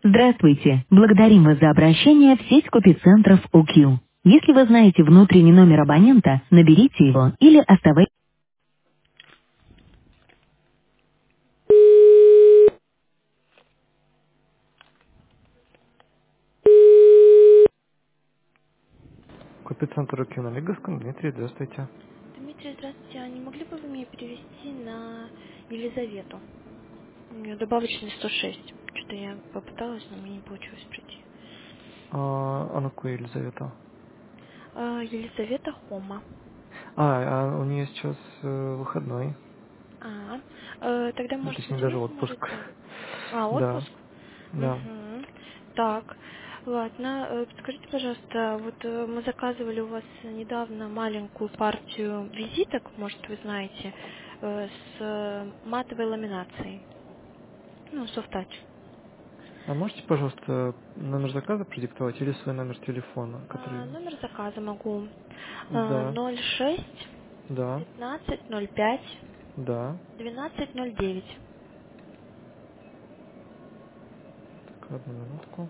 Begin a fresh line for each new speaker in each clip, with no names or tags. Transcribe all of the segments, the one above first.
Здравствуйте. Благодарим вас за обращение в сеть копицентров ОК. Если вы знаете внутренний номер абонента, наберите его или оставайтесь. Копицентр ОК на Лиговском. Дмитрий, здравствуйте.
Дмитрий, здравствуйте. А не могли бы вы меня перевести на Елизавету? У нее добавочный 106. Что-то я попыталась, но мне не получилось прийти.
А на какую Елизавета?
Елизавета Хома.
А у нее сейчас выходной.
А, тогда,
Ну,
может,
точнее, даже
интересно
отпуск.
можете? А,
Да,
отпуск?
да.
Угу. Так, ладно. Подскажите, пожалуйста, вот мы заказывали у вас недавно маленькую партию визиток, может, вы знаете, с матовой ламинацией. Ну, софтач.
А можете, пожалуйста, номер заказа продиктовать или свой номер телефона, который...
Номер заказа могу.
Да,
06
да,
15 05
да.
12 09.
Так, одну минутку.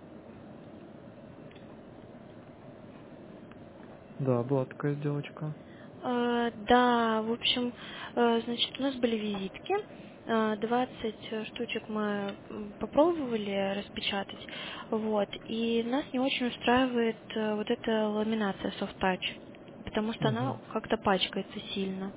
Да, была такая сделочка.
Да, в общем, значит, у нас были визитки. 20 штучек мы попробовали распечатать, вот, и нас не очень устраивает вот эта ламинация soft touch, потому что
Угу.
она как-то пачкается сильно.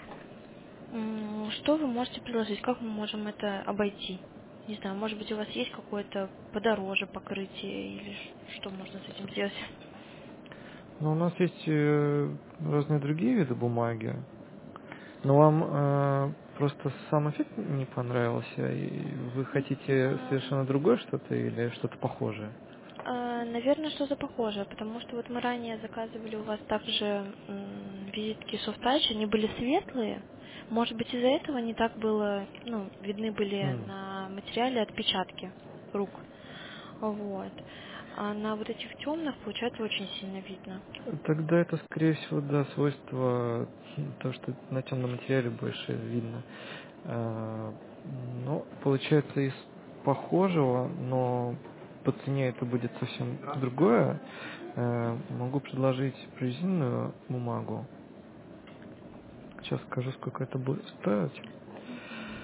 Что вы можете предложить? Как мы можем это обойти? Не знаю, может быть, у вас есть какое-то подороже покрытие или что можно с этим сделать?
Ну, у нас есть разные другие виды бумаги. Но вам просто сам эффект не понравился, и вы хотите совершенно другое что-то или что-то похожее?
Наверное, что-то похожее, потому что вот мы ранее заказывали у вас также визитки Soft Touch, они были светлые. Может быть, из-за этого не так было, ну, видны были
М.
на материале отпечатки рук. Вот. А на вот этих темных, получается, очень сильно видно.
Тогда это, скорее всего, да, свойство, то, что на темном материале больше видно. А, Ну, получается, из похожего, но по цене это будет совсем другое. Могу предложить прорезиненную бумагу. Сейчас скажу, сколько это будет стоить.
Мгм.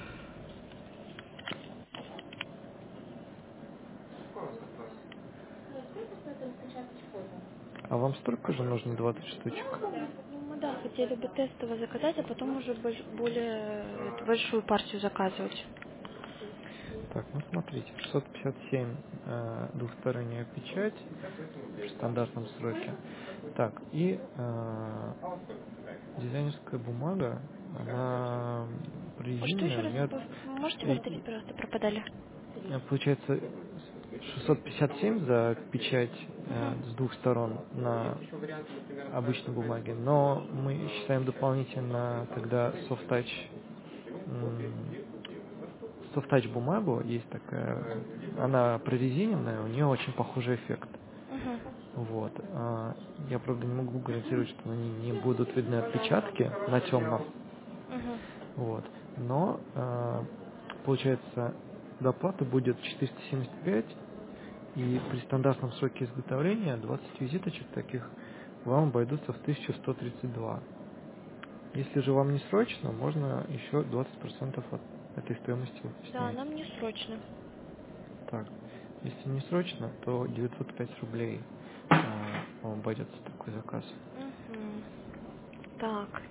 А вам столько же нужно 20 штучек?
Ну, мы, да, хотели бы тестово заказать, а потом уже более большую партию заказывать.
Так, ну смотрите, 657 двухсторонняя печать в стандартном сроке. Так, и дизайнерская бумага, она
Что еще
прорезиненная, у
раз?
нее
Можете повторить, пожалуйста, пропадали?
получается 657 за печать
Угу.
с двух сторон на обычной бумаге, но мы считаем дополнительно тогда софтач бумагу, есть такая, она прорезиненная, у нее очень похожий эффект.
Угу.
Вот. Я, правда, не могу гарантировать, что на ней не будут видны отпечатки на темном.
Угу.
Вот. Но, получается, доплата будет 475, и при стандартном сроке изготовления 20 визиточек таких вам обойдутся в 1132. Если же вам не срочно, можно еще 20% от этой стоимости
Да,
снять.
нам не срочно.
Так, если не срочно, то 905 рублей вам обойдется такой заказ.
Угу. Так.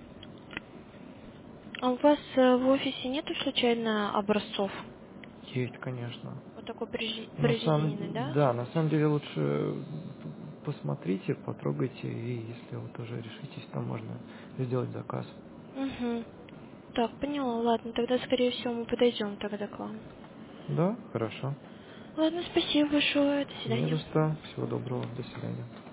А у вас в офисе нету случайно образцов?
Есть, конечно.
Вот такой
На
прорезиненный,
самом,
да?
да, на самом деле лучше посмотрите, потрогайте, и если вот уже решитесь, то можно сделать заказ.
Угу. Так, поняла. Ладно, тогда, скорее всего, мы подойдем тогда к вам.
Да, хорошо.
Ладно, спасибо большое. До
Не за
свидания.
что. Всего доброго. До свидания.